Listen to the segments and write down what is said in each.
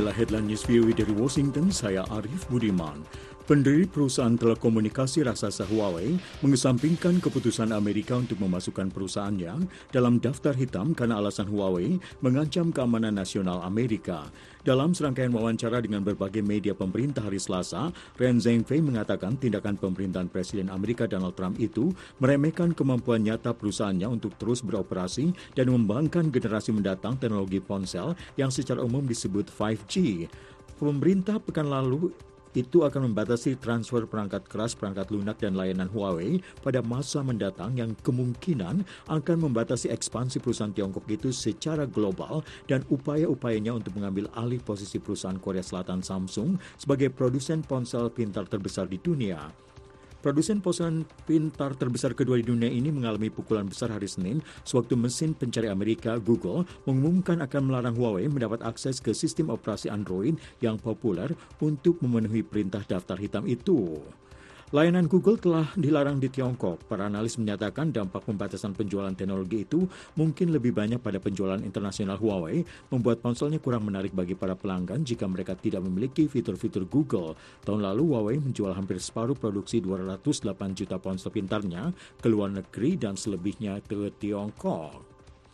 Inilah headline news VOA dari Washington, saya Arif Budiman. Pendiri perusahaan telekomunikasi raksasa Huawei mengesampingkan keputusan Amerika untuk memasukkan perusahaannya dalam daftar hitam karena alasan Huawei mengancam keamanan nasional Amerika. Dalam serangkaian wawancara dengan berbagai media pemerintah hari Selasa, Ren Zhengfei mengatakan tindakan pemerintahan Presiden Amerika Donald Trump itu meremehkan kemampuan nyata perusahaannya untuk terus beroperasi dan mengembangkan generasi mendatang teknologi ponsel yang secara umum disebut 5G. Pemerintah pekan lalu itu akan membatasi transfer perangkat keras, perangkat lunak, dan layanan Huawei pada masa mendatang yang kemungkinan akan membatasi ekspansi perusahaan Tiongkok itu secara global dan upaya-upayanya untuk mengambil alih posisi perusahaan Korea Selatan Samsung sebagai produsen ponsel pintar terbesar di dunia. Produsen ponsel pintar terbesar kedua di dunia ini mengalami pukulan besar hari Senin sewaktu mesin pencari Amerika Google mengumumkan akan melarang Huawei mendapat akses ke sistem operasi Android yang populer untuk memenuhi perintah daftar hitam itu. Layanan Google telah dilarang di Tiongkok. Para analis menyatakan dampak pembatasan penjualan teknologi itu mungkin lebih banyak pada penjualan internasional Huawei, membuat ponselnya kurang menarik bagi para pelanggan jika mereka tidak memiliki fitur-fitur Google. Tahun lalu Huawei menjual hampir separuh produksi 208 juta ponsel pintarnya ke luar negeri dan selebihnya ke Tiongkok.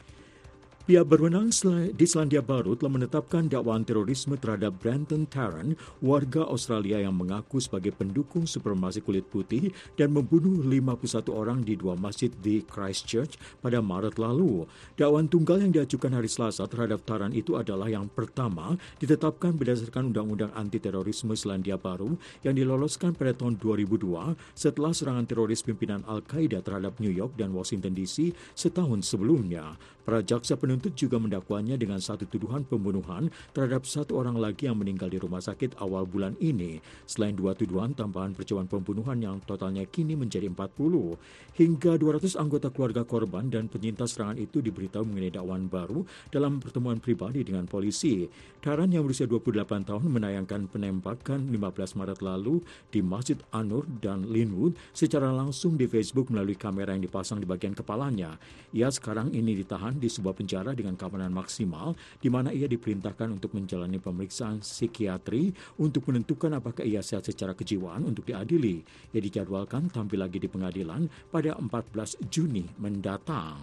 Pihak berwenang di Selandia Baru telah menetapkan dakwaan terorisme terhadap Brenton Tarrant, warga Australia yang mengaku sebagai pendukung supremasi kulit putih dan membunuh 51 orang di 2 masjid di Christchurch pada Maret lalu. Dakwaan tunggal yang diajukan hari Selasa terhadap Tarrant itu adalah yang pertama ditetapkan berdasarkan Undang-Undang Anti-Terorisme Selandia Baru yang diloloskan pada tahun 2002 setelah serangan teroris pimpinan Al-Qaeda terhadap New York dan Washington DC setahun sebelumnya. Para jaksa penuntut juga mendakwanya dengan satu tuduhan pembunuhan terhadap satu orang lagi yang meninggal di rumah sakit awal bulan ini. Selain 2 tuduhan tambahan percobaan pembunuhan yang totalnya kini menjadi 40. Hingga 200 anggota keluarga korban dan penyintas serangan itu diberitahu mengenai dakwaan baru dalam pertemuan pribadi dengan polisi. Tarrant yang berusia 28 tahun menayangkan penembakan 15 Maret lalu di Masjid An-Nur dan Linwood secara langsung di Facebook melalui kamera yang dipasang di bagian kepalanya. Ia sekarang ini ditahan di sebuah penjara dengan keamanan maksimal di mana ia diperintahkan untuk menjalani pemeriksaan psikiatri untuk menentukan apakah ia sehat secara kejiwaan untuk diadili. Ia dijadwalkan tampil lagi di pengadilan pada 14 Juni mendatang.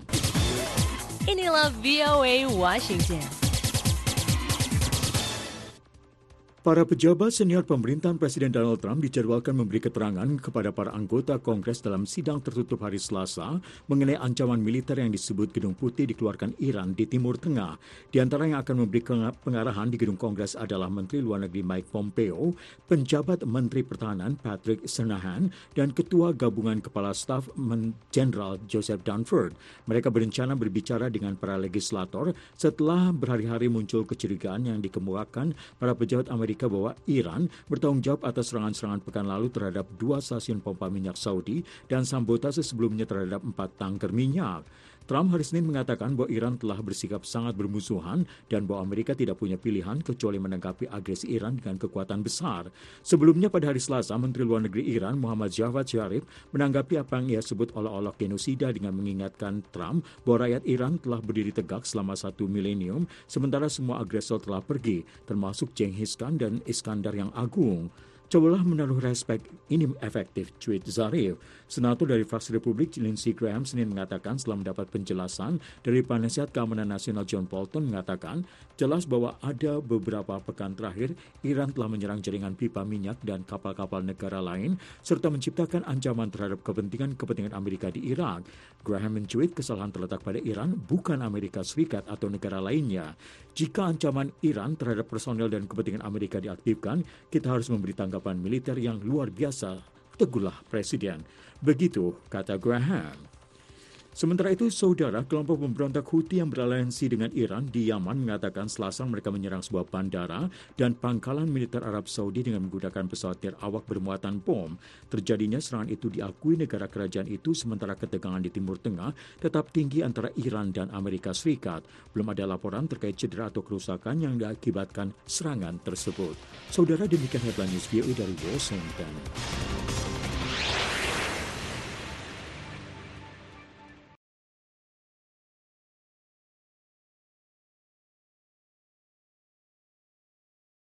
Inilah VOA Washington. Para pejabat senior pemerintahan Presiden Donald Trump dijadwalkan memberi keterangan kepada para anggota Kongres dalam sidang tertutup hari Selasa mengenai ancaman militer yang disebut Gedung Putih dikeluarkan Iran di Timur Tengah. Di antara yang akan memberi pengarahan di Gedung Kongres adalah Menteri Luar Negeri Mike Pompeo, penjabat Menteri Pertahanan Patrick Shanahan, dan Ketua Gabungan Kepala Staf Jenderal Joseph Dunford. Mereka berencana berbicara dengan para legislator setelah berhari-hari muncul kecurigaan yang dikemukakan para pejabat Amerika bahwa Iran bertanggung jawab atas serangan-serangan pekan lalu terhadap 2 stasiun pompa minyak Saudi dan sabotase sebelumnya terhadap 4 tangker minyak. Trump hari Senin mengatakan bahwa Iran telah bersikap sangat bermusuhan dan bahwa Amerika tidak punya pilihan kecuali menanggapi agresi Iran dengan kekuatan besar. Sebelumnya pada hari Selasa, Menteri Luar Negeri Iran Muhammad Javad Zarif menanggapi apa yang ia sebut olah-olah genosida dengan mengingatkan Trump bahwa rakyat Iran telah berdiri tegak selama 1 milenium sementara semua agresor telah pergi, termasuk Genghis Khan dan Iskandar yang agung. Cobalah menaruh respek, ini efektif, tweet Zarif. Senator dari fraksi Republik Lindsey Graham Senin mengatakan setelah mendapat penjelasan dari Penasihat Keamanan Nasional John Bolton mengatakan jelas bahwa ada beberapa pekan terakhir Iran telah menyerang jaringan pipa minyak dan kapal-kapal negara lain serta menciptakan ancaman terhadap kepentingan Amerika di Irak. Graham mencuit kesalahan terletak pada Iran bukan Amerika Serikat atau negara lainnya. Jika ancaman Iran terhadap personel dan kepentingan Amerika diaktifkan, kita harus memberi tanggapan militer yang luar biasa, tegurlah Presiden. Begitu kata Graham. Sementara itu, saudara, kelompok pemberontak Houthi yang beraliansi dengan Iran di Yaman mengatakan Selasa mereka menyerang sebuah bandara dan pangkalan militer Arab Saudi dengan menggunakan pesawat nirawak bermuatan bom. Terjadinya serangan itu diakui negara kerajaan itu sementara ketegangan di Timur Tengah tetap tinggi antara Iran dan Amerika Serikat. Belum ada laporan terkait cedera atau kerusakan yang diakibatkan serangan tersebut. Saudara, demikian headline news VOA dari Washington.